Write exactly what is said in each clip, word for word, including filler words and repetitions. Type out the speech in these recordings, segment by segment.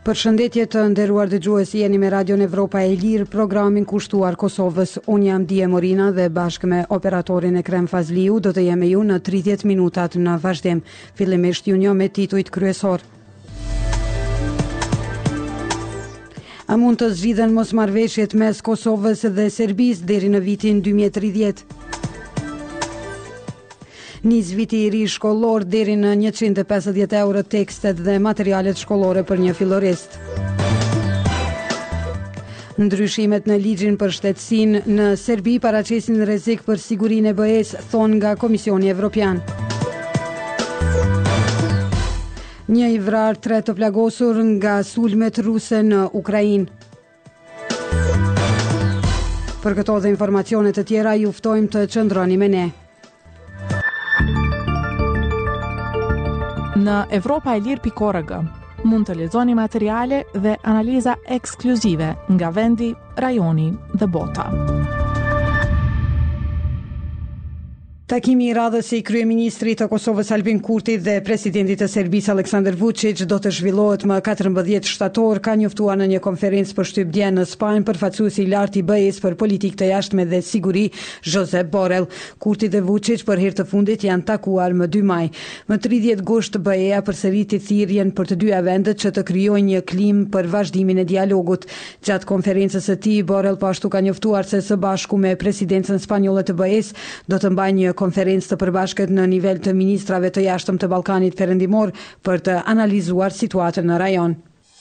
Përshëndetje të nderuar dëgjues, jeni me Radion Evropa e Lirë, programin kushtuar Kosovës. Unë jam Dije Morina dhe bashkë me operatorin Ekrem Fazliu do të jemi ju në tridhjetë minutat në vazhdim. Fillimisht ju njoh me titujt kryesor. A mund të zgjidhen mosmarrëveshjet mes Kosovës dhe Serbisë deri në vitin dy mijë e tridhjetë? Nis viti i ri shkollor deri në njëqind e pesëdhjetë euro tekstet dhe materialet shkollore për një fillorist. Ndryshimet në ligjin për shtetësinë në Serbi paraqesin rrezik për sigurinë e B E-s, thon nga Komisioni Evropian. Një i vrarë, tre të plagosur nga sulmet ruse në Ukrainë. Për këto dhe informacione të tjera ju ftojmë të qëndroni me ne. Në evropa e lirë pikë org mund të lexoni materiale dhe analiza ekskluzive nga vendi, rajoni dhe bota. Takimi i radhës i kryeministrit të Kosovës Albin Kurti dhe presidentit të Serbisë Aleksandar Vučić do të zhvillohet më katërmbëdhjetë shtator, ka njoftuar në një konferencë për shtyp dje në Spanjë përfaqësuesi i lartë i B E-s për politikë të jashtme dhe siguri, Josep Borrell. Kurti dhe Vučić për herë të fundit janë takuar më dy maj. Më tridhjetë gusht B E-a përsëriti thirrjen për të dyja vendet që të krijojnë një klimë për vazhdimin e dialogut. Gjatë konferencës së tij, Borrell po ashtu ka njoftuar se së bashku me presidencën spanjolle të B E-s do të mbajnë një konferencë të përbashkët në nivel të ministrave të jashtëm të Ballkanit Perëndimor për të analizuar situatën në rajon.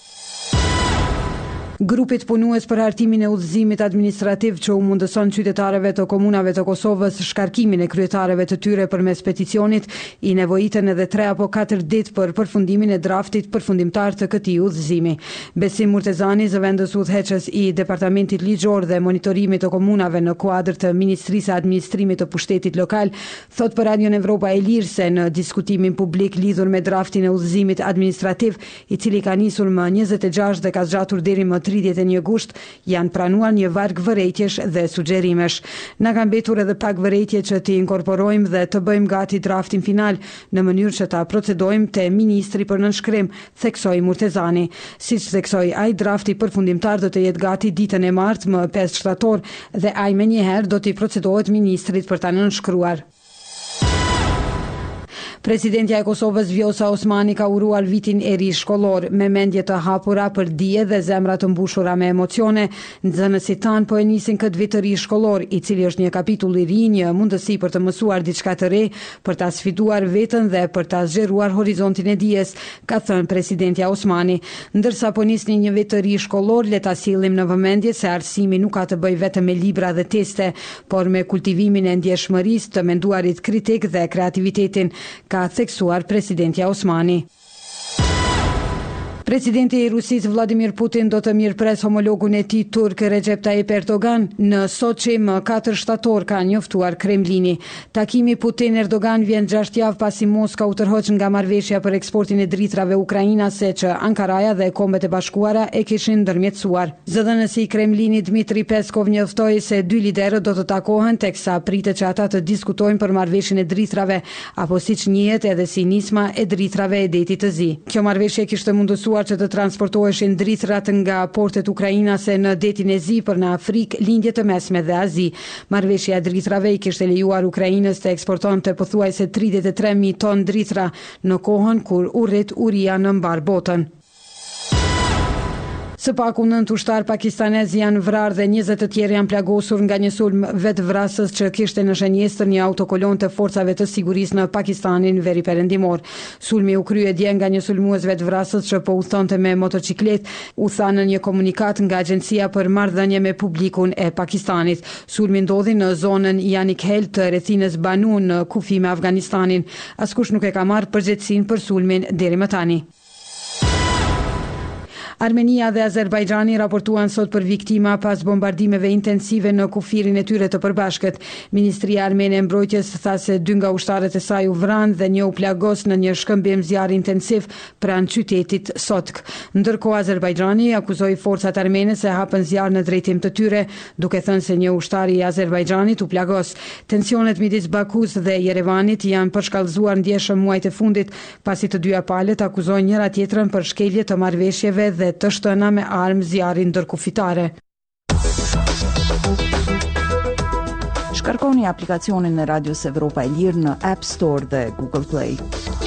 Grupit punues për hartimin e udhëzimit administrativ që u mundëson qytetarëve të komunave të Kosovës shkarkimin e kryetarëve të tyre përmes peticionit, i nevojitën edhe tre apo katër ditë për përfundimin e draftit përfundimtar të këtij udhëzimi. Besim Murtezani, zëvendës udhëheqës i Departamentit Ligjor dhe Monitorimit të Komunave në kuadër të Ministrisë së Administrimit të Pushtetit Lokal, thot për Radion Evropa e Lirë se në diskutimin publik lidhur me draftin e udhëzimit administrativ, i cili ka nisur më njëzet e gjashtë dhe ka zgjatur deri më tridhjetë e një gusht, janë pranuar një varg vërejtjesh dhe sugjerimesh. Na ka mbetur edhe pak vërejtje që t'i inkorporojmë dhe të bëjmë gati draftin final në mënyrë që ta procedojmë te ministri për nënshkrim, theksoi Murtezani. Siç theksoi ai, drafti përfundimtar do të jetë gati ditën e martë më pesë shtator dhe ai menjëherë do t'i procedohet ministrit për ta nënshkruar. Presidentja e Kosovës Vjosa Osmani ka uruar vitin e ri shkollor me mendje të hapura për dije dhe zemra të mbushura me emocione. Nxënësit tanë po e nisin këtë vit të ri shkollor, i cili është një kapitull i ri, një mundësi për të mësuar diçka të re, për ta sfiduar veten dhe për ta zgjeruar horizontin e dijes, ka thënë presidentja Osmani. Ndërsa po nisni një vit të ri shkollor, le ta sillim në vëmendje se arsimi nuk ka të bëjë vetëm me libra dhe teste, por me kultivimin e ndjeshmërisë, të menduarit kritik dhe kreativitetin, ka theksuar presidentja Osmani. Presidenti i Rusisë Vladimir Putin do të mirëpres homologun e tij turk Recep Tayyip Erdogan në Soçi më katër shtator, ka njoftuar Kremlini. Takimi Putin-Erdogan vjen gjashtë javë pasi Moska u tërhoq nga marrëveshja për eksportin e dritrave ukrainase që Ankaraja dhe Kombet e Bashkuara e kishin ndërmjetësuar. Zëdhënësi i Kremlinit Dmitri Peskov njoftoi se dy liderët do të takohen teksa pritet që ata të diskutojnë për marrëveshjen e dritrave, apo siç njihet edhe si nisma e dritrave e Detit të Zi. Kjo marrëveshje kishte mundësuar që të transportoheshin dritrat nga portet ukrainase në Detin e Zi për në Afrikë, lindje të mesme dhe Azi. Marrëveshja e dritrave i kishte lejuar Ukrainës të eksportonte pothuajse tridhjetë e tre mijë ton dritra në kohën kur urrit uria në mbar botën. Së paku nëntë ushtar pakistanez janë vrarë dhe njëzet të tjerë janë plagosur nga një sulm vetvrasës që kishte në shenjestër një autokolon të forcave të sigurisë në Pakistanin veri perëndimor. Sulmi u krye dje nga një sulmues vetvrasës që po udhtonte me motociklet, u tha në një komunikat nga Agjencia për Marrëdhënie me Publikun e Pakistanit. Sulmi ndodhi në zonën Yanik Hel të rrethinës Banu në kufi me Afganistanin. Askush nuk e ka marrë përgjegjësinë për sulmin deri më tani. Armenia dhe Azerbajxhani raportuan sot për viktima pas bombardimeve intensive në kufirin e tyre të përbashkët. Ministria armene e mbrojtjes tha se dy nga ushtarët e saj u vranë dhe një u plagos në një shkëmbim zjarri intensiv pranë qytetit Sotk. Ndërkohë Azerbajxhani akuzoi forcat armene se hapën zjarr në drejtim të tyre, duke thënë se një ushtar i Azerbajxhanit u plagos. Tensionet midis Bakus dhe Jerevanit janë përshkallëzuar ndjeshëm muajt e fundit, pasi të dyja palët akuzojnë njëra tjetrën për shkelje të marrëveshjeve dhe dhe të shtëna me armë zjarri ndërkufitare. Shkarkoni aplikacionin e Radios Evropa e Lirë në App Store dhe Google Play.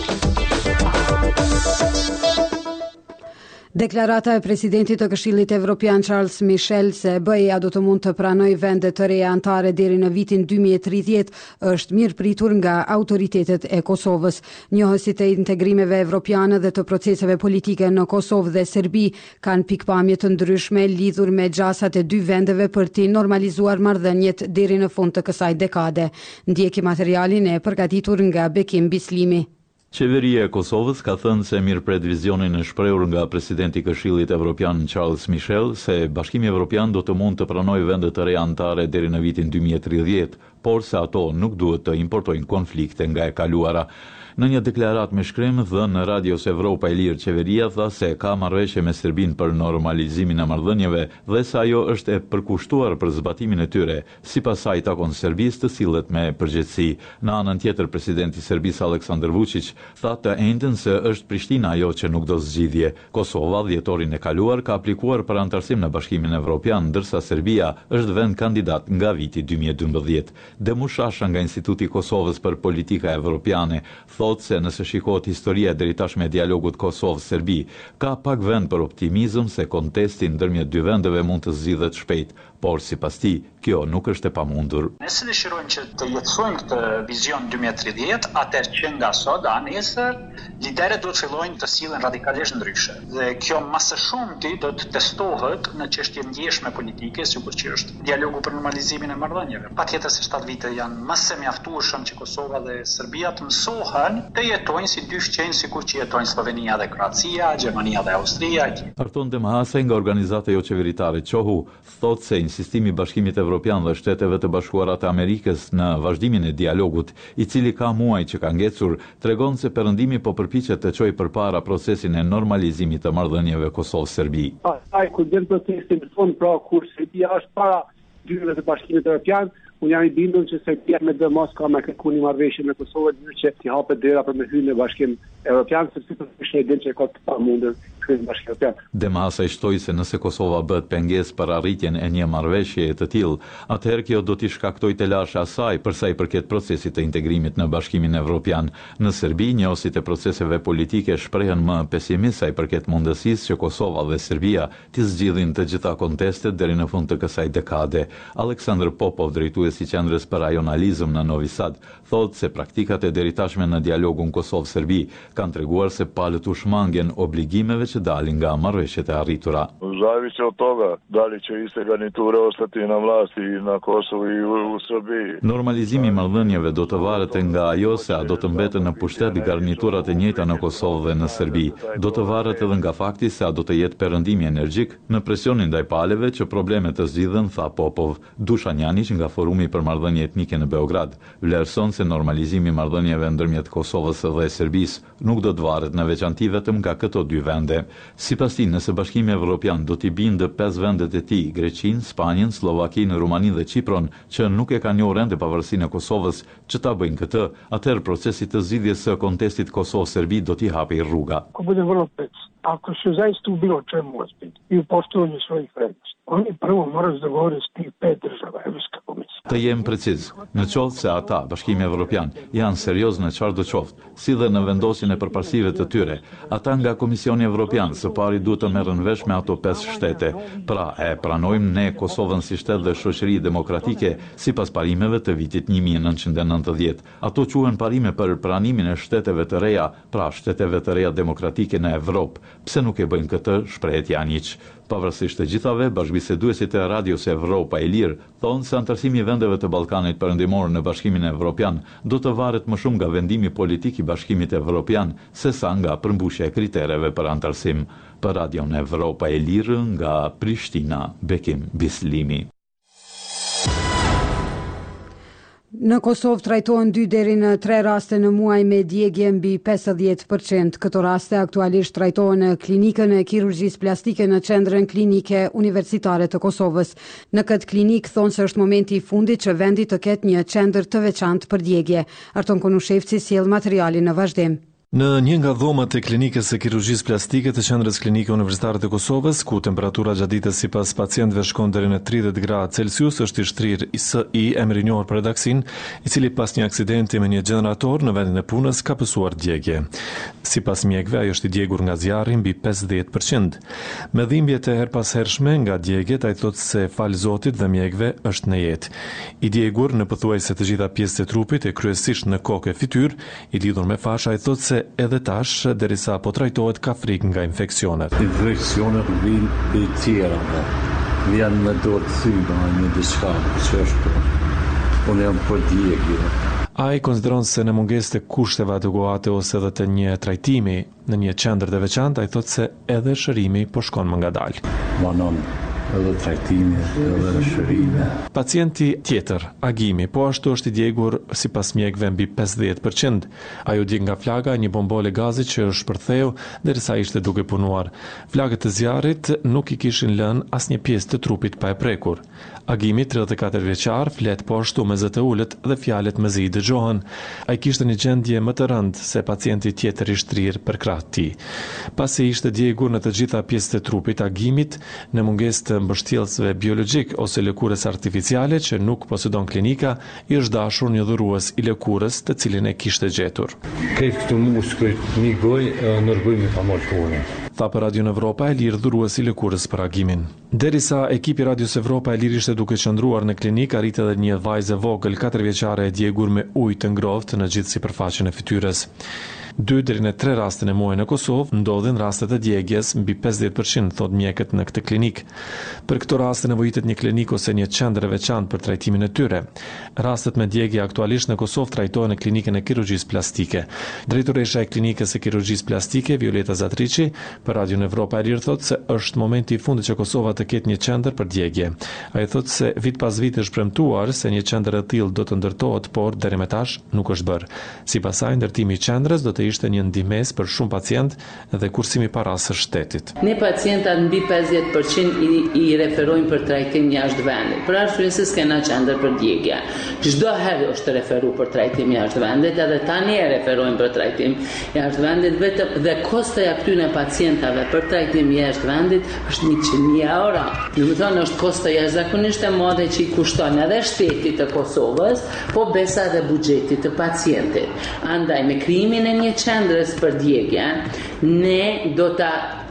Deklarata e presidentit të Këshillit Evropian Charles Michel se B E A do të mund të pranojë vende të reja anëtare deri në vitin dy mijë e tridhjetë është mirë pritur nga autoritetet e Kosovës. Njohësit e integrimeve evropiane dhe të proceseve politike në Kosovë dhe Serbi kanë pikpamje të ndryshme lidhur me gjasat e dy vendeve për të normalizuar marrëdhëniet deri në fund të kësaj dekade. Ndjeki materialin e përgatitur nga Bekim Bislimi. Qeveria e Kosovës ka thënë se mirëpret vizionin e shprehur nga presidenti i Këshillit Evropian Charles Michel se Bashkimi Evropian do të mund të pranojë vende të reja anëtare deri në vitin dy mijë e tridhjetë, por se ato nuk duhet të importojnë konflikte nga e kaluara. Në një deklarat me shkrim dhënë në Radios Evropa e Lirë, qeveria tha se ka marrëveshje me Serbinë për normalizimin e marrëdhënieve dhe se ajo është e përkushtuar për zbatimin e tyre. Sipas saj takon Serbisë të sillet me përgjegjësi. Në anën tjetër, presidenti i Serbisë Aleksandar Vučić tha të njëjtën se është Prishtina ajo që nuk do zgjidhje. Kosova dhjetorin e kaluar ka aplikuar për anëtarësim në Bashkimin Evropian, ndërsa Serbia është vend kandidat nga viti dy mijë e dymbëdhjetë. Demushasha nga Instituti i Kosovës për Politika Evropiane thotë se nëse shikohet historia deri tashme e dialogut Kosovë-Serbi, ka pak vend për optimizëm se kontesti ndërmjet dy vendeve mund të zgjidhet shpejt, por sipas tij, kjo nuk është e pamundur. Nëse dëshirojmë që të jetësojmë këtë vizion dy mijë e tridhjetë, atëherë që nga sot a nesër liderët do të fillojnë të sillen radikalisht ndryshe. Dhe kjo më së shumti do të testohet në çështje ndjeshme politike, sikur që është dialogu për normalizimin e marrëdhënieve. Patjetër se shtatë vite janë më së mjaftueshëm që Kosova dhe Serbia të mësohen të jetojnë si dy fqenjë sikur që jetojnë Slovenia dhe Kroacia, Gjermania dhe Austria. Arton Demahasaj nga organizata jo qeveritare Qohu thotë se insistimi i Bashkimit Evropian dhe Shteteve të Bashkuara të Amerikës në vazhdimin e dialogut, i cili ka muaj që ka ngecur, tregon se Perëndimi po përpiqet të çojë përpara procesin e normalizimit të marrëdhënieve Kosovë-Serbi. Ai kur del procesi në fund, pra kur Serbia është para dyve të Bashkimit Evropian, unë jam i bindur që Serbia me dhe mos ka me kërku një marrëveshje me Kosovën, në që t'i hapet dera për me hyrë në Bashkim Evropian, sepse është e din që ka të pamundur hyrë në Bashkim Evropian. Demahasaj shtoi se nëse Kosova bëhet pengesë për arritjen e një marrëveshje të tillë, atëherë kjo do t'i shkaktojë telashe asaj për sa i përket procesit të integrimit në Bashkimin Evropian. Në Serbi, njohësit e proceseve politike shprehen më pesimist sa i përket mundësisë që Kosova dhe Serbia t'i zgjidhin të gjitha kontestet deri në fund të kësaj dekade. Aleksandr Popov, drejtuesi i qendrës për rajonalizëm në Novi Sad, thotë se praktikat e deritashme në dialogun Kosovë-Serbi kanë treguar se palët u shmangen obligimeve që dalin nga marrëveshjet e arritura. Zavisi od toga da li će iste garniture ostati na vlasti na Kosovu i u Srbiji. Normalizimi i marrëdhënieve do të varet nga ajo se a do të mbeten në pushtet garniturat e njëjta në Kosovë dhe në Serbi. Do të varet edhe nga fakti se a do të jetë perëndimi energjik në presionin ndaj palëve që problemet të zgjidhen, tha Popov. Dušan Janić nga Forumi për marrëdhënie etnike në Beograd vlerëson se normalizimi i marrëdhënieve ndërmjet Kosovës dhe Serbisë nuk do të varet në veçanti vetëm nga këto dy vende. Sipas tij, nëse Bashkimi Evropian do t'i bindë pesë vendet e tij, Greqinë, Spanjën, Slovakinë, Rumaninë dhe Çipron, që nuk e kanë njohur ende pavarësinë e Kosovës, që ta bëjnë këtë, atëherë procesi të zgjidhjes së kontestit Kosovë-Serbi do t'i hapë rruga. Ako bude vrlo precizno, ako se zaista u bilo čemu ozbiljni i u poštovanju svojih vrednosti, oni prvo moraju se dogovoriti s tih pet država, Evropska komisija. Të jem preciz, në qoftë se ata, Bashkimi Evropian, janë serioz në çfarë do qoftë, si dhe në vendosjen e përparësive të tyre, ata nga Komisioni Evropian së pari duhet të merren vesh me ato pesë shtete. Pra, e pranojmë ne Kosovën si shtet dhe shoqëri demokratike sipas parimeve të vitit një mijë e nëntëqind e nëntëdhjetë. Ato quhen parime për pranimin e shteteve të reja, pra shteteve të reja demokratike në Evropë. Pse nuk e bëjnë këtë, shprehet Janić. Pavarësisht të gjithave, bashkëbiseduesit e Radios Evropa e Lirë thonë se anëtarësimi i vendeve të Ballkanit Perëndimor në Bashkimin Evropian do të varet më shumë nga vendimi politik i Bashkimit Evropian sesa nga përmbushja e kritereve për anëtarësim. Për Radion Evropa e Lirë nga Prishtina, Bekim Bislimi. Në Kosovë trajtohen dy deri në tre raste në muaj me djegje mbi pesëdhjetë përqind. Këto raste aktualisht trajtohen në klinikën e kirurgjisë plastike në Qendrën Klinike Universitare të Kosovës. Në këtë klinik thonë se është momenti i fundit që vendi të ketë një qendër të veçantë për djegje. Arton Konushevci sjell materialin në vazhdim. Në një nga dhomat e klinikës së kirurgjisë plastike të qendrës klinike universitare të Kosovës, ku temperatura gjatë ditës sipas pacientëve shkon deri në tridhjetë gradë Celsius, është i shtrirë S I, emri i njohur për redaksin, i cili pas një aksidenti me një gjenerator në vendin e punës ka pësuar djegje. Sipas mjekëve, ai është i djegur nga zjarri mbi pesëdhjetë përqind. Me dhimbjet e herpashershme nga djegjet, ai thotë se fal Zotit dhe mjekëve është në jetë. I djegur në pothuajse të gjitha pjesët e trupit e kryesisht në kokë e fytyrë, i lidhur me fash, ai thotë se edhe tash, derisa po trajtohet, ka frikë nga infeksionet. Infeksionet vijnë për tjera, vjen me do të thyma një diçka që është, unë jam për djegje. Ai konsideron se në mungesë të kushteve adekuate ose edhe të një trajtimi në një qendër të veçantë, ai thotë se edhe shërimi po shkon më ngadalë. Manon edhe trajtimi, edhe shërimi. Pacienti tjetër, Agimi, po ashtu është i djegur sipas mjekëve mbi pesëdhjetë përqind. Ai u djeg nga flaga një bombole gazi që është shpërtheu derisa ishte duke punuar. Flagët e zjarrit nuk i kishin lënë asnjë pjesë të trupit pa e prekur. Agimi, tridhjetë e katër vjeçar, flet po ashtu me zë të ulët dhe fjalët me zi i dëgjohen. Ai kishte një gjendje më të rëndë se pacienti tjetër i shtrirë për krah të tij. Pasi ishte djegur në të gjitha pjesët e trupit, Agimit, në mungesë të mbështjellësve biologjik ose lëkurës artificiale që nuk posedon klinika, i është dashur një dhurues i lëkurës të cilin e kishte gjetur. Këtë këtë muskujt një goj, nërgojmë ka marrë kohën. Tha për Radio Evropa e Lirë dhurues i lëkurës për Agimin. Derisa ekipi Radios Evropa e Lirë ishte duke qëndruar në klinikë, arrit edhe një vajzë vogël katër vjeçare e djegur me ujë të ngrohtë në gjithë sipërfaqen e fytyrës. Dy deri në tre raste në muaj në Kosovë ndodhin rastet e djegjes mbi pesëdhjetë përqind, thot mjekët në këtë klinikë. Për këto raste nevojitet një klinikë ose një qendër e veçantë për trajtimin e tyre. Rastet me djegje aktualisht në Kosovë trajtohen në klinikën e kirurgjisë plastike. Drejtoresha e klinikës së kirurgjisë plastike, Violeta Zatriçi, për Radio Evropa e Lirë thotë se është momenti i fundit që Kosova të ketë një qendër për djegje. Ai thotë se vit pas viti është premtuar se një qendër e tillë do të ndërtohet, por deri më tash nuk është bërë. Sipas saj, ndërtimi i qendrës do të ishte një ndihmës për shumë pacient dhe kursimi para së shtetit. Ne pacientat mbi pesëdhjetë përqind i, i referojnë për trajtim jashtë vendit. Për arsye se s'kena qendër për djegje. Çdo herë është referu për trajtim jashtë vendit, edhe tani e referojnë për trajtim jashtë vendit, vetëm dhe kostoja këtyre pacientave për trajtim jashtë vendit është njëqind mijë euro. Do të thonë është kosto jashtëzakonisht e madhe që i kushton edhe shtetit të Kosovës, po besa edhe buxhetit të pacientit. Andaj me krijimin e një qendrës për djegje, ne do ta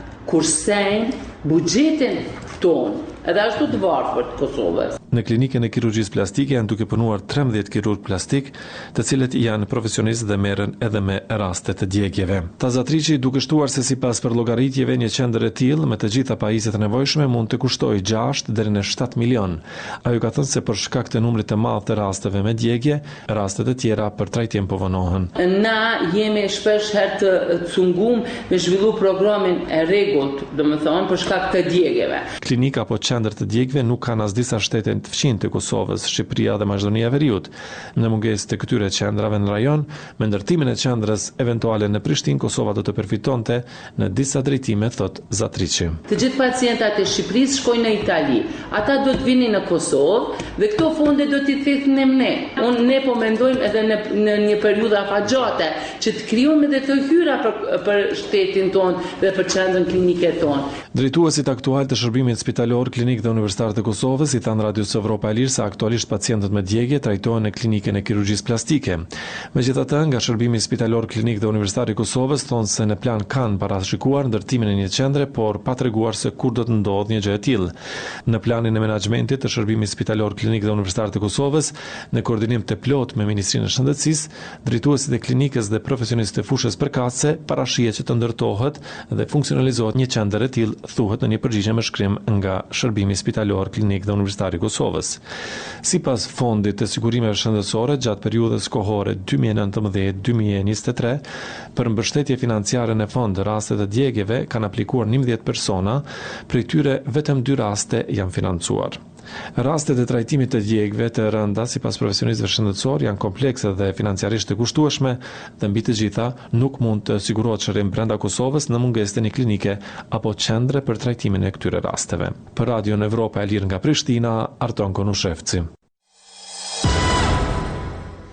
kursejmë buxhetin ton, edhe ashtu të varfër të Kosovës. Në klinikën e kirurgjisë plastike janë duke punuar trembëdhjetë kirurg plastik, të cilët janë profesionistë dhe merren edhe me raste të djegjeve. Tazatriçi duke shtuar se sipas për llogaritjeve një qendër e tillë me të gjitha pajisjet e nevojshme mund të kushtojë gjashtë deri në shtatë milion. Ajo ka thënë se për shkak të numrit të madh të rasteve me djegje, rastet e tjera për trajtim po vonohen. Na jemi shpesh herë të cungum me zhvillu programin e rregullt, domethënë për shkak të djegjeve. Klinika apo qendër të djegve nuk kanë as disa shtete të fqinjtë të Kosovës, Shqipëria dhe Maqedonia e Veriut. Në mungesë të këtyre qendrave në rajon, me ndërtimin e qendrës eventuale në Prishtinë, Kosova do të përfitonte në disa drejtime, thot Zatriçi. Të gjithë pacientat e Shqipërisë shkojnë në Itali. Ata do të vinin në Kosovë dhe këto fonde do t'i thithnim ne. Unë ne po mendojmë edhe në, në një periudhë afatgjate që të krijojmë edhe të hyra për, për shtetin ton dhe për qendrën klinike ton. Drejtuesit aktual të shërbimit spitalor, klinik dhe universitar të Kosovës i thanë Radios Evropa e Lirë se aktualisht pacientët me djegje trajtohen në klinikën e kirurgjisë plastike. Megjithatë, nga shërbimi spitalor, klinik dhe universitar i Kosovës thonë se në plan kanë parashikuar ndërtimin e një qendre, por pa treguar se kur do të ndodhë një gjë e tillë. Në planin e menaxhmentit të shërbimit spitalor, klinik dhe universitar të Kosovës, në koordinim të plot me Ministrinë e Shëndetësisë, drejtuesit e klinikës dhe profesionistë të fushës përkatëse parashihet që të ndërtohet dhe funksionalizohet një qendër e tillë, thuhet në një përgjigje me shkrim nga shërbimi spitalor, klinik dhe universitar i Kosovës. Sipas fondit të sigurimeve shëndetësore gjatë periudhës kohore dy mijë e nëntëmbëdhjetë deri dy mijë e njëzet e tre, për mbështetje financiare në fond rastet e djegjeve kanë aplikuar njëmbëdhjetë persona, prej tyre vetëm dy raste janë financuar. Rastet e trajtimit të djegëve të rënda sipas profesionistëve shëndetësor janë komplekse dhe financiarisht të kushtueshme dhe mbi të gjitha nuk mund të sigurohet shërim brenda Kosovës në mungesë të një klinike apo qendre për trajtimin e këtyre rasteve. Për Radio Evropa e Lirë nga Prishtina, Arton Konushevci.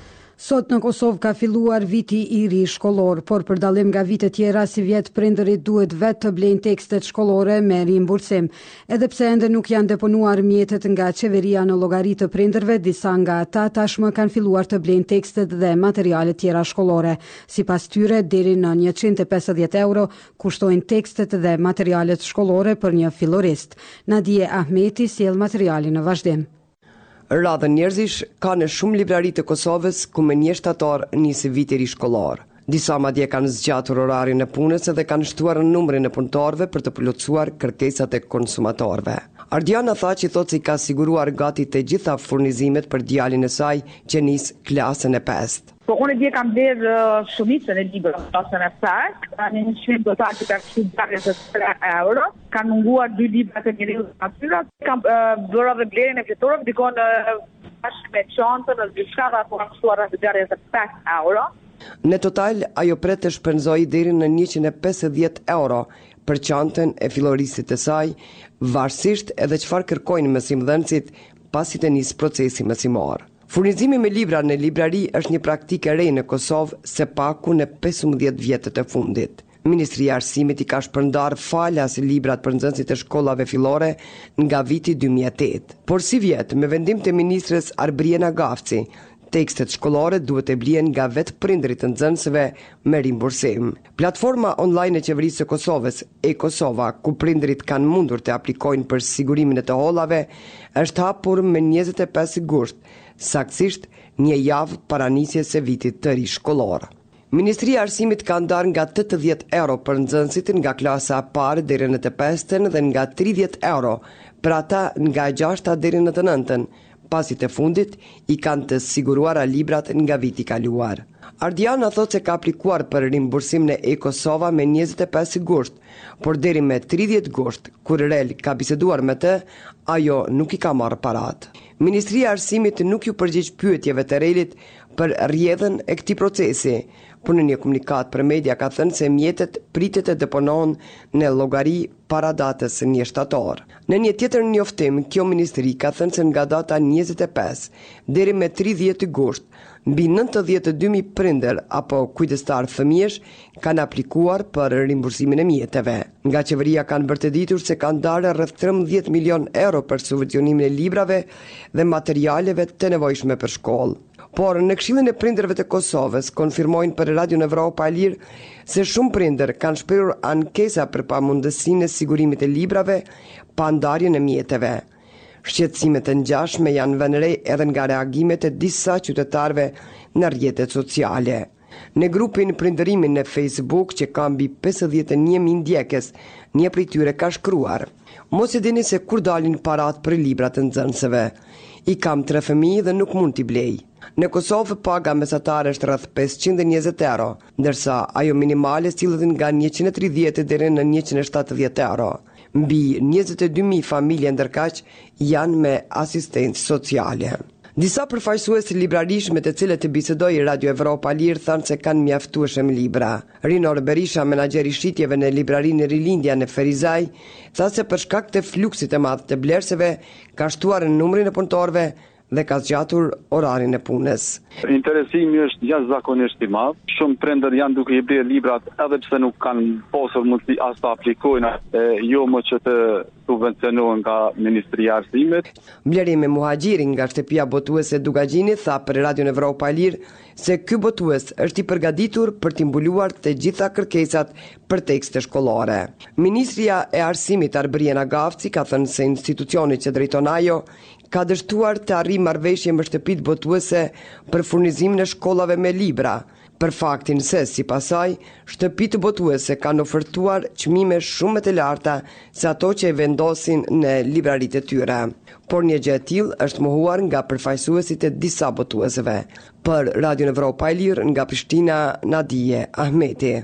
Sot në Kosovë ka filluar viti i ri shkollor, por për dallim nga vitet tjera si vjet prindërit duhet vetë të blejnë tekstet shkollore me rimbursim. Edhe pse ende nuk janë deponuar mjetet nga qeveria në llogari të prindërve, disa nga ata tashmë kanë filluar të blejnë tekstet dhe materiale tjera shkollore. Sipas tyre, deri në njëqind e pesëdhjetë euro kushtojnë tekstet dhe materialet shkollore për një fillorist. Nadije Ahmeti sjell materialin në vazhdim. Radhën njerëzish ka në shumë librari të Kosovës ku me një shtator nisi viti ri shkollor. Disa madje kanë zgjatur orarin e punës dhe kanë shtuar numrin e punëtorëve për të plotësuar kërkesat e konsumatorëve. Ardiana tha që thotë se ka siguruar gati të gjitha furnizimet për djalin e saj që nis klasën e pestë. Po unë dje kam blerë uh, shumicën e libra klasën e pestë, në një çmim total që ka qenë tre euro, kanë munguar dy libra të njeriu të natyra, kam uh, bërë edhe blerjen e fletorëve, dikon uh, bashkë me çantën në diçka apo kam shtuar rreth deri pesë euro. Në total, ajo pret të shpenzoi deri në njëqind e pesëdhjetë euro për çantën e fillorisit të saj, varësisht edhe çfarë kërkojnë mësimdhënësit pasi të nis procesi mësimor. Furnizimi me libra në librari është një praktikë e re në Kosovë së paku në pesëmbëdhjetë vjetët e fundit. Ministria e Arsimit i ka shpërndar falas librat për nxënësit e shkollave fillore nga viti dy mijë e tetë. Por si vjet, me vendim të ministres Arbriena Gafci, tekstet shkollore duhet të blihen nga vetë prindërit të nxënësve me rimbursim. Platforma online e qeverisë së Kosovës, e-Kosova, ku prindërit kanë mundur të aplikojnë për sigurimin e të hollave, është hapur me njëzet e pesë gusht, saktësisht një javë para nisjes së vitit të ri shkollor. Ministria e Arsimit ka ndarë nga tetëdhjetë euro për nxënësit nga klasa e parë deri në të pestën dhe nga tridhjetë euro për ata nga e gjashta deri në të nëntën. Pasi të fundit, i kanë të siguruara librat nga viti kaluar. Ardiana thot se ka aplikuar për rimbursim në e-Kosova me njëzet e pesë gusht, por deri me tridhjetë gusht, kur Rel ka biseduar me të, ajo nuk i ka marrë parat. Ministria e Arsimit nuk ju përgjigj pyetjeve të Relit për rrjedhën e këtij procesi, por në një komunikat për media ka thënë se mjetet pritet të deponohen në llogari para datës një shtator. Në një tjetër njoftim, kjo ministri ka thënë se nga data njëzet e pesë deri me tridhjetë gusht, mbi nëntëdhjetë e dy mijë prindër apo kujdestar fëmijësh kanë aplikuar për rimbursimin e mjeteve. Nga qeveria kanë bërë të ditur se kanë darë rreth trembëdhjetë milion euro për subvencionimin e librave dhe materialeve të nevojshme për shkollë. Por në Këshillin e Prindërve të Kosovës konfirmojnë për Radio Evropa e Lirë se shumë prindër kanë shprehur ankesa për pamundësinë e sigurimit të librave pa ndarjen e mjeteve. Shqetësimet e ngjashme janë vënë re edhe nga reagimet e disa qytetarëve në rrjetet sociale. Në grupin Prindërimin në Facebook, që ka mbi pesëdhjetë e një mijë ndjekës, një prej tyre ka shkruar: "Mos e dini se kur dalin parat për librat e nxënësve. I kam tre fëmijë dhe nuk mund t'i blej." Në Kosovë paga mesatare është rreth pesëqind e njëzet euro, ndërsa ajo minimale sillet nga njëqind e tridhjetë deri në njëqind e shtatëdhjetë euro. Mbi njëzet e dy mijë familje ndërkaq janë me asistencë sociale. Disa përfaqësues librarish me të cilët të bisedoi Radio Evropa Lirë thanë se kanë mjaftueshëm libra. Rinor Berisha, menaxher i shitjeve në librarinë Rilindja në Ferizaj, tha se për shkak të fluksit të madh të blerësve ka shtuar numrin e punëtorëve dhe ka zgjatur orarin e punës. Interesimi është jashtëzakonisht i madh. Shumë prindër janë duke i blerë librat edhe pse nuk kanë pasur mundësi as të aplikojnë, e, jo më që të subvencionohen nga Ministria e Arsimit. Blerimi Muhaxhiri nga shtëpia botuese Dugagjini tha për Radio Evropa e Lirë se ky botues është i përgatitur për t'i mbuluar të gjitha kërkesat për tekste shkollore. Ministria e Arsimit Arbriena Gafci ka thënë se institucioni që drejton ajo ka dështuar të arrijë marrëveshje me shtëpitë botuese për furnizimin e shkollave me libra, për faktin se, sipas saj, shtëpitë botuese kanë ofertuar çmime shumë më të larta se ato që e vendosin në libraritë e tyre. Por një gjë e tillë është mohuar nga përfaqësuesit e disa botuesve. Për Radio Evropa e Lirë nga Prishtina, Nadije Ahmeti.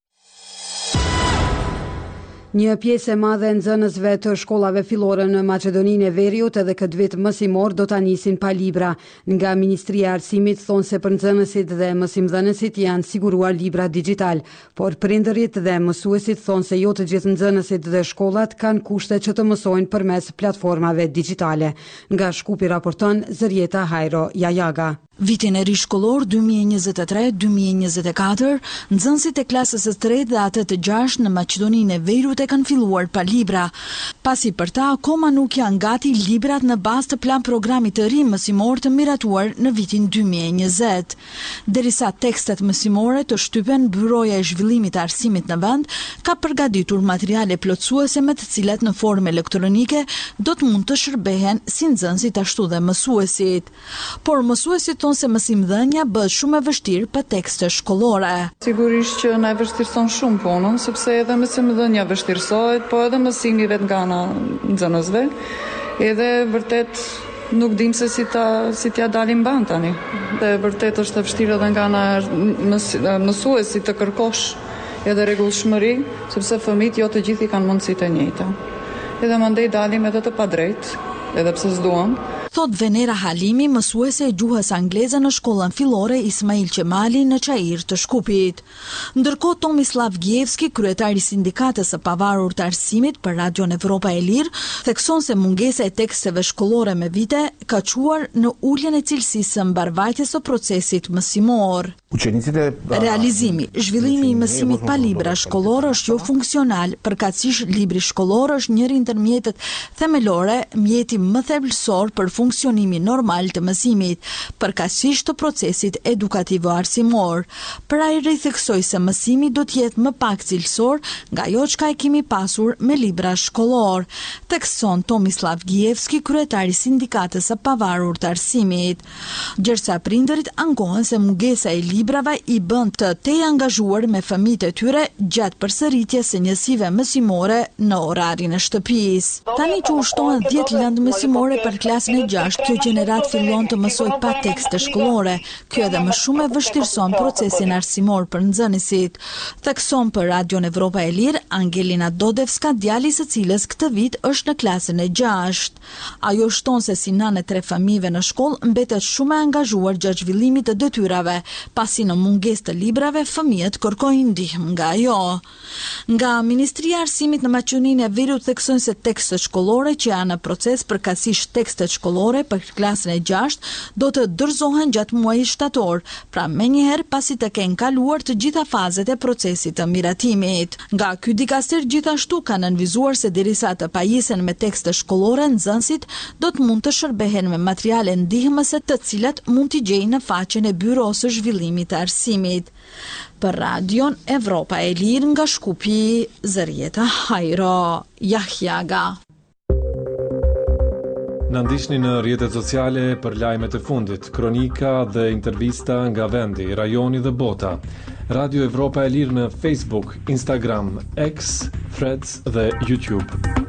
Një pjesë e madhe e nxënësve të shkollave fillore në Maqedoninë e Veriut edhe këtë vit mësimor do ta nisin pa libra. Nga Ministria e Arsimit thonë se për nxënësit dhe mësimdhënësit janë siguruar libra digjital, por prindërit dhe mësuesit thonë se jo të gjithë nxënësit dhe shkollat kanë kushte që të mësojnë përmes platformave digjitale. Nga Shkupi raporton Zërieta Hajro Jajaga. Vitin e ri shkollor dy mijë e njëzet e tre dy mijë e njëzet e katër, nxënësit e klasës së tretë dhe atë të gjashtë në Maqedoninë e Veriut e kanë filluar pa libra, pasi për ta akoma nuk janë gati librat në bazë të plan programit të ri mësimor të miratuar në vitin dy mijë e njëzet. Derisa tekstet mësimore të shtypen, Byroja e Zhvillimit të Arsimit në vend ka përgatitur materiale plotësuese me të cilat në formë elektronike do të mund të shërbehen si nxënësit ashtu dhe mësuesit. Por mësuesit thonë se mësimdhënia bëhet shumë e vështirë për tekste shkollore. Sigurisht që na e vështirëson shumë punën, sepse edhe mësimdhënia vështirësohet, po edhe mësimi vetë nga ana nxënësve. Edhe vërtet nuk dim se si ta si t'ja dalim ban tani. Dhe vërtet është e vështirë edhe nga ana mës, mësuesit të kërkosh edhe rregullshmëri, sepse fëmijët jo të gjithë i kanë mundësitë e njëjta. Edhe mandej dalim edhe të padrejtë, edhe pse s'duam. Thot Venera Halimi, mësuese e gjuhës angleze në shkollën fillore Ismail Qemali në Çajir të Shkupit. Ndërkohë Tomislav Gjevski, kryetari i sindikatës së pavarur të arsimit për Radion Evropa e Lirë, thekson se mungesa e teksteve shkollore me vite ka çuar në uljen e cilësisë së mbarvajtjes së procesit mësimor. Realizimi, zhvillimi i mësimit pa libra shkollor është jo funksional, përkatësisht libri shkollor është njëri ndër mjetet themelore, mjeti më thelbësor për funksionimin normal të mësimit, përkatësisht të procesit edukativo-arsimor. Pra i ritheksoj se mësimi do të jetë më pak cilësor nga ajo çka e kemi pasur me libra shkollor, thekson Tomislav Gjevski, kryetari i sindikatës së pavarur të arsimit. Gjërsa prindërit ankohen se mungesa e librave i bën të tej angazhuar me fëmijët e tyre gjatë përsëritjes së njësive mësimore në orarin e shtëpisë. Tani që ushtohen dhjetë lëndë mësimore për klasën e gjashtë, kjo gjenerat fillon të mësoj pa tekste shkollore. Kjo edhe më shumë e vështirëson procesin arsimor për nxënësit. Thekson për Radion Evropa e Lirë Angelina Dodevska, djali së cilës këtë vit është në klasën e gjashtë. Ajo shton se si nane tre fëmijëve në shkollë mbetet shumë e angazhuar gjatë zhvillimit të detyrave, pasi në mungesë të librave fëmijët kërkojnë ndihmë nga ajo. Nga Ministria e Arsimit në Maqedoninë e Veriut theksojnë se tekstet shkollore që janë në proces, përkatësisht tekstet shkollore për klasën e gjashtë, do të dorëzohen gjatë muajit shtator, pra menjëherë pasi të kenë kaluar të gjitha fazet e procesit të miratimit. Nga ky dikastër gjithashtu kanë nënvizuar se derisa të pajisen me tekste shkollore, nxënësit do të mund të shërbehen me materiale ndihmëse të cilat mund t'i gjejnë në faqen e Byrosë së Zhvillimit të Arsimit. Për Radion Evropa e Lirë nga Shkupi, Zërieta Hajro, Jahjaga. Në ndiqni në rrjetet sociale për lajmet e fundit, kronika dhe intervista nga vendi, rajoni dhe bota. Radio Evropa e Lirë në Facebook, Instagram, X, Threads dhe YouTube.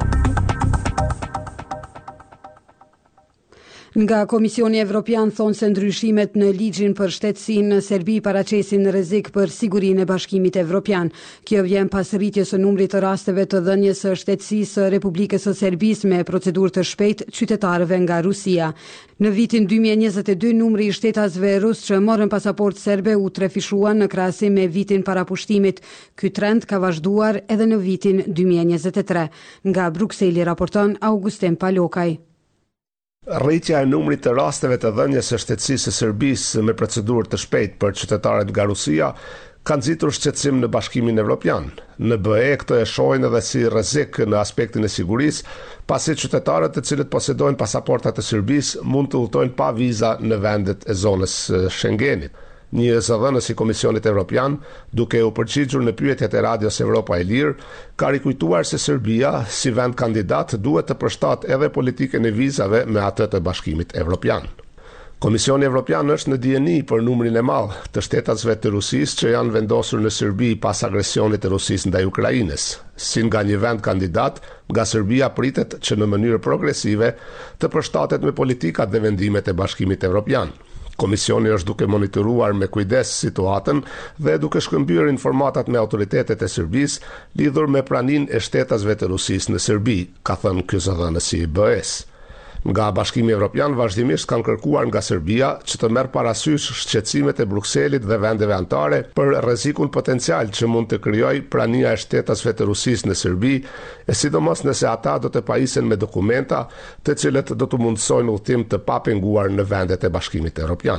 Nga Komisioni Evropian thonë se ndryshimet në ligjin për shtetësinë në Serbi paraqesin rrezik për sigurinë e Bashkimit Evropian. Kjo vjen pas rritjes së numrit të rasteve të dhënies së shtetësisë së Republikës së Serbisë me procedurë të shpejtë qytetarëve nga Rusia. Në vitin dy mijë e njëzet e dy, numri i shtetasve rusë që morën pasaportë serbe u trefishuan në krahasim me vitin para pushtimit. Ky trend ka vazhduar edhe në vitin dy mijë e njëzet e tre. Nga Brukseli raporton Augustin Palokaj. Rritja e numrit të rasteve të dhënies së shtetësisë së Serbisë me procedurë të shpejtë për qytetarët nga Rusia ka nxitur shqetësim në Bashkimin Evropian. Në B E këtë e shohin edhe si rrezik në aspektin e sigurisë, pasi qytetarët të cilët posedojnë pasaporta të Serbisë mund të udhtojnë pa viza në vendet e zonës Schengenit. Një zëdhënës i Komisionit Evropian, duke u përgjigjur në pyetjet e Radios Evropa e Lirë, ka rikujtuar se Serbia, si vend kandidat, duhet të përshtat edhe politikën e vizave me atë të Bashkimit Evropian. Komisioni Evropian është në dijeni për numrin e madh të shtetasve të Rusisë që janë vendosur në Serbi pas agresionit të Rusisë ndaj Ukrainës. Si nga një vend kandidat, nga Serbia pritet që në mënyrë progresive të përshtatet me politikat dhe vendimet e Bashkimit Evropian. Komisioni është duke monitoruar me kujdes situatën dhe duke shkëmbyer informatat me autoritetet e Serbisë lidhur me praninë e shtetasve të Rusisë në Serbi, ka thënë ky zëdhënësi i B E-s. Nga Bashkimi Evropian vazhdimisht kanë kërkuar nga Serbia që të merr parasysh shqetësimet e Brukselit dhe vendeve anëtare për rrezikun potencial që mund të krijojë prania e shtetasve të Rusisë në Serbi, e sidomos nëse ata do të pajisen me dokumenta të cilët do të mundsojnë udhtim të papenguar në vendet e Bashkimit Evropian.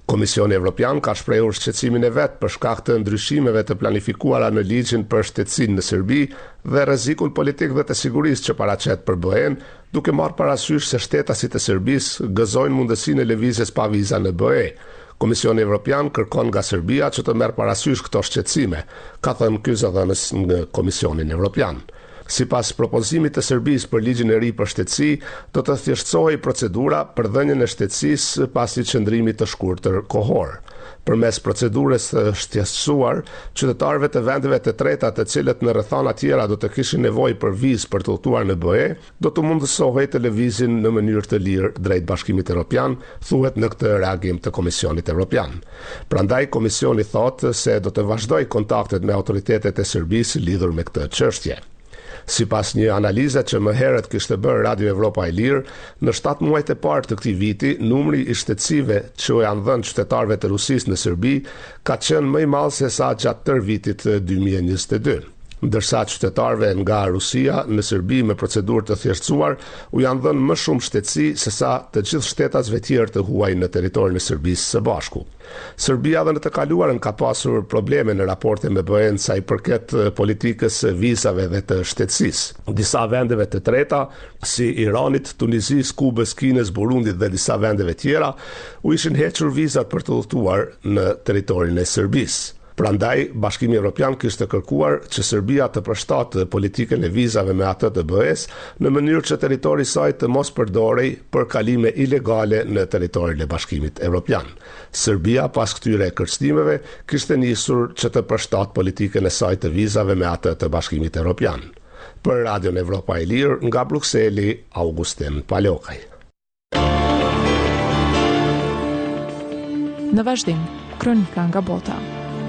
Komisioni Evropian ka shprehur shqetësimin e vet për shkak të ndryshimeve të planifikuara në ligjin për shtetësinë në Serbi dhe rrezikun politik dhe të sigurisë që paraqet për B E-n, duke marrë parasysh se shtetasit e Serbisë gëzojnë mundësinë e lëvizjes pa viza në B E. Komisioni Evropian kërkon nga Serbia që të merr parasysh këto shqetësime, ka thënë ky zëdhënës në Komisionin Evropian. Sipas propozimit të Serbisë për ligjin e ri për shtetësi, do të thjeshtësohej procedura për dhënien e shtetësisë pasi qëndrimit të shkurtër kohor. Përmes procedurës së shtesësuar, qytetarëve të vendeve të treta të cilët në rrethana tjera do të kishin nevojë për vizë për të udhëtuar në B E, do të mundësohej të lëvizin në mënyrë të lirë drejt Bashkimit Evropian, thuhet në këtë reagim të Komisionit Evropian. Prandaj komisioni thotë se do të vazhdojë kontaktet me autoritetet e Serbisë lidhur me këtë çështje. Sipas një analize që më herët kishte bërë Radio Evropa e Lirë, në shtatë muajt e parë të këtij viti, numri i shtetësive që janë dhënë qytetarëve të Rusisë në Serbi ka qenë më i madh se sa gjatë tërë vitit dy mijë e njëzet e dy. Ndërsa qytetarëve nga Rusia në Serbi me procedurë të thjeshtësuar u janë dhënë më shumë shtetësi se sa të gjithë shtetasve tjerë të huaj në territorin e Serbisë së Bashku. Serbia dhe në të kaluarën ka pasur probleme në raporte me B E-n sa i përket politikës vizave dhe të shtetësisë. Disa vendeve të treta, si Iranit, Tunizis, Kubës, Kinës, Burundit dhe disa vendeve tjera, u ishin hequr vizat për të udhëtuar në territorin e Serbisë. Prandaj, Bashkimi Evropian kishte kërkuar që Serbia të përshtatë politikën e vizave me atë të B E-s në mënyrë që territori i saj të mos përdorej për kalime ilegale në territorin e Bashkimit Evropian. Serbia, pas këtyre kërcëtimeve, kishte nisur që të përshtatë politikën e saj të vizave me atë të Bashkimit Evropian. Për Radion Evropa e Lirë, nga Brukseli, Augustin Palokaj. Në vazhdim, kronika nga bota.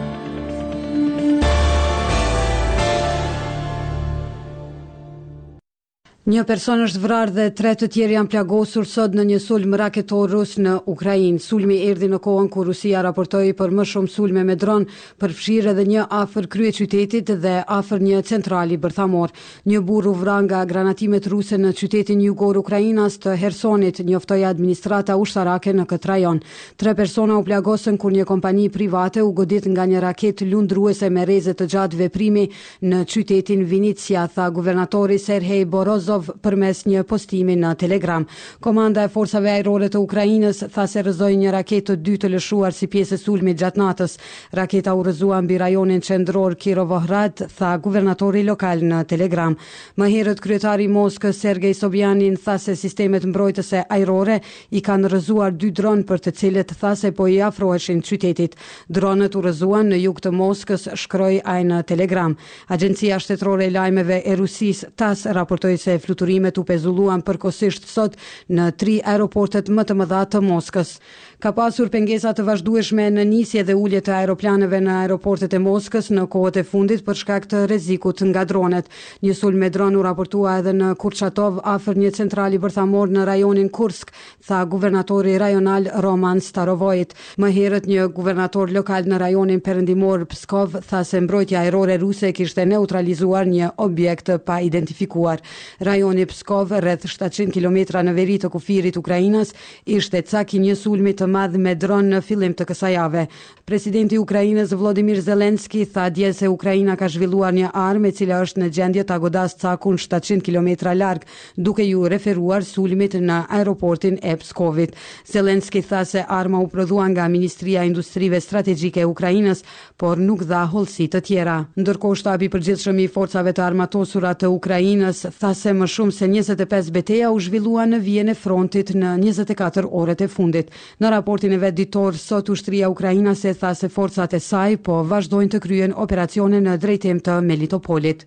Një person është vrarë dhe tre të tjerë janë plagosur sot në një sulm raketor rus në Ukrainë. Sulmi erdhi në kohën kur Rusia raportoi për më shumë sulme me dron, përfshirë edhe një afër kryeqytetit dhe afër një centrali bërthamor. Një burr u vra nga granatimet ruse në qytetin jugor ukrainas të Hersonit, njoftoi administrata ushtarake në këtë rajon. Tre persona u plagosën kur një kompani private u godit nga një raketë lundruese me rreze të gjatë veprimi në qytetin Vinitsia, tha guvernatori Serhej Borozov përmes një postimi në Telegram. Komanda e forcave ajrore të Ukrainës tha se rrëzoi një raketë të dytë të lëshuar si pjesë e sulmit gjatë natës. Raketa u rrëzua mbi rajonin qendror Kirovohrad, tha guvernatori lokal në Telegram. Më herët kryetari i Moskës Sergej Sobjanin tha se sistemet mbrojtëse ajrore i kanë rrëzuar dy dronë për të cilët tha se po i afroheshin qytetit. Dronët u rrëzuan në jug të Moskës, shkroi ai në Telegram. Agjencia shtetërore e lajmeve e Rusisë T A S raportoi se fluturimet u pezulluan përkohësisht sot në tri aeroportet më të mëdha të Moskës. Ka pasur pengesa të vazhdueshme në nisje dhe ulje të aeroplaneve në aeroportet e Moskës në kohët e fundit për shkak të rrezikut nga dronet. Një sulm me dron u raportua edhe në Kurchatov afër një centrali bërthamor në rajonin Kursk, tha guvernatori rajonal Roman Starovojt. Më herët një guvernator lokal në rajonin perëndimor Pskov tha se mbrojtja ajrore ruse kishte neutralizuar një objekt pa identifikuar. Rajoni Pskov, rreth shtatëqind kilometra në veri të kufirit Ukrainas, ishte cak i një sulmi të madh me dron në fillim të kësaj jave. Presidenti i Ukrainës Volodymyr Zelensky tha dje se Ukraina ka zhvilluar një armë e cila është në gjendje ta godasë cakun shtatëqind kilometra larg, duke ju referuar sulmit në aeroportin e Pskovit. Zelensky tha se arma u prodhua nga Ministria e Industrive Strategjike e Ukrainës, por nuk dha hollësi të tjera. Ndërkohë shtabi i përgjithshëm i forcave të armatosura të Ukrainës tha se më shumë se njëzet e pesë betejë u zhvillua në vijën e frontit në njëzet e katër orët e fundit. Në raportin e vet ditor, sot ushtria ukrainase tha se forcat e saj po vazhdojnë të kryen operacione në drejtim të Melitopolit.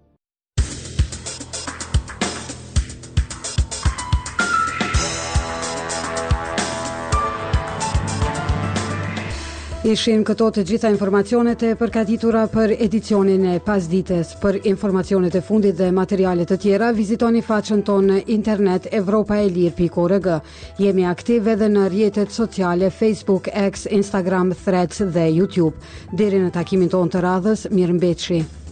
Ishin këto të gjitha informacionet e përgatitura për edicionin e pasdites. Për informacionet e fundit dhe materialet të tjera, vizitoni faqen tonë në internet evropaelir pikë org. Jemi aktive edhe në rrjetet sociale Facebook, X, Instagram, Threads dhe YouTube. Deri në takimin tonë të radhës, mirëmbëjtje.